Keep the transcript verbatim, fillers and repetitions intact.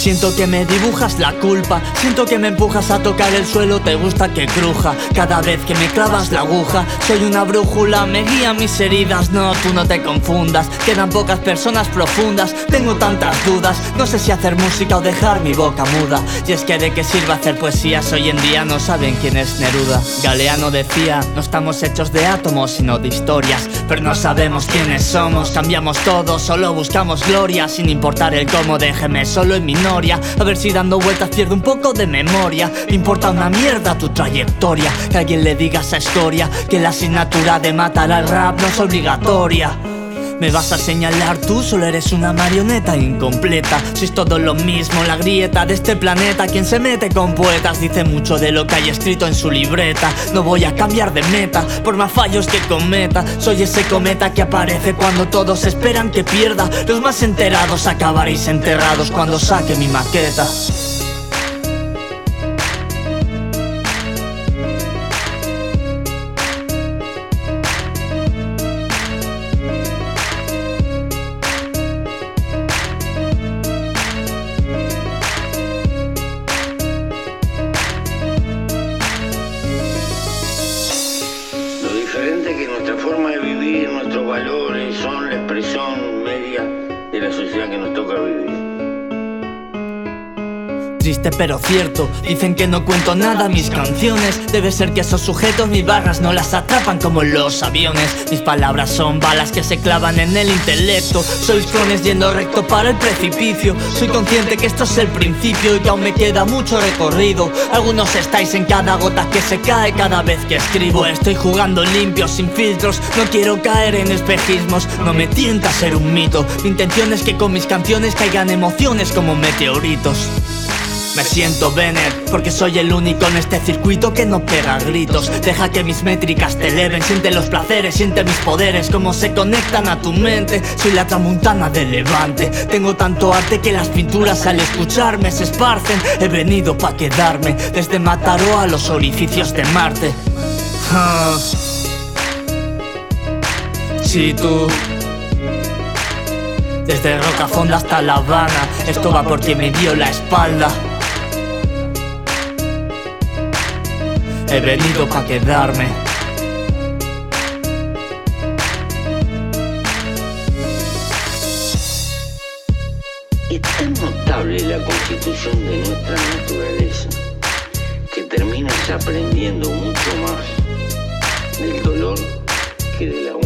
Siento que me dibujas la culpa, siento que me empujas a tocar el suelo, te gusta que cruja cada vez que me clavas la aguja. Soy una brújula, me guía mis heridas, no, tú no te confundas, quedan pocas personas profundas, tengo tantas dudas, no sé si hacer música o dejar mi boca muda. Y es que de qué sirve hacer poesías, hoy en día no saben quién es Neruda. Galeano decía, no estamos hechos de átomos sino de historias, pero no sabemos quiénes somos, cambiamos todo, solo buscamos gloria, sin importar el cómo, déjeme solo en minoria. A ver si dando vueltas pierdo un poco de memoria. Me importa una mierda tu trayectoria, que alguien le diga esa historia, que la asignatura de matar al rap no es obligatoria. Me vas a señalar, tú solo eres una marioneta incompleta. Sois todo lo mismo, la grieta de este planeta. Quien se mete con poetas dice mucho de lo que hay escrito en su libreta. No voy a cambiar de meta, por más fallos que cometa. Soy ese cometa que aparece cuando todos esperan que pierda. Los más enterados acabaréis enterrados cuando saque mi maqueta. Que nuestra forma de vivir, nuestros valores son la expresión media de la sociedad que nos toca vivir. Triste pero cierto, dicen que no cuento nada mis canciones. Debe ser que esos sujetos mis barras no las atrapan como los aviones. Mis palabras son balas que se clavan en el intelecto. Sois clones yendo recto para el precipicio. Soy consciente que esto es el principio y que aún me queda mucho recorrido. Algunos estáis en cada gota que se cae cada vez que escribo. Estoy jugando limpio, sin filtros, no quiero caer en espejismos. No me tienta ser un mito, mi intención es que con mis canciones caigan emociones como meteoritos. Me siento Bennett, porque soy el único en este circuito que no pega gritos. Deja que mis métricas te eleven, siente los placeres, siente mis poderes, cómo se conectan a tu mente. Soy la tramuntana del Levante, tengo tanto arte que las pinturas al escucharme se esparcen. He venido pa' quedarme, desde Mataró a los orificios de Marte. ah. Si tú desde Rocafonda hasta La Habana, esto va por quien me dio la espalda. He venido pa' quedarme. Es tan notable la constitución de nuestra naturaleza que terminas aprendiendo mucho más del dolor que de la